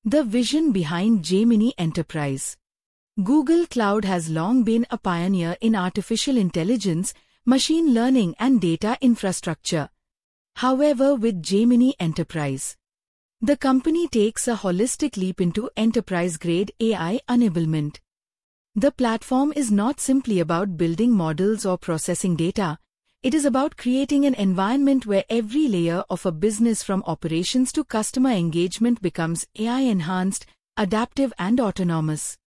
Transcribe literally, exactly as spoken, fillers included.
The vision behind Gemini Enterprise. Google Cloud has long been a pioneer in artificial intelligence, machine learning and data infrastructure. However, with Gemini Enterprise, the company takes a holistic leap into enterprise-grade A I enablement. The platform is not simply about building models or processing data. It is about creating an environment where every layer of a business from operations to customer engagement becomes A I-enhanced, adaptive and autonomous.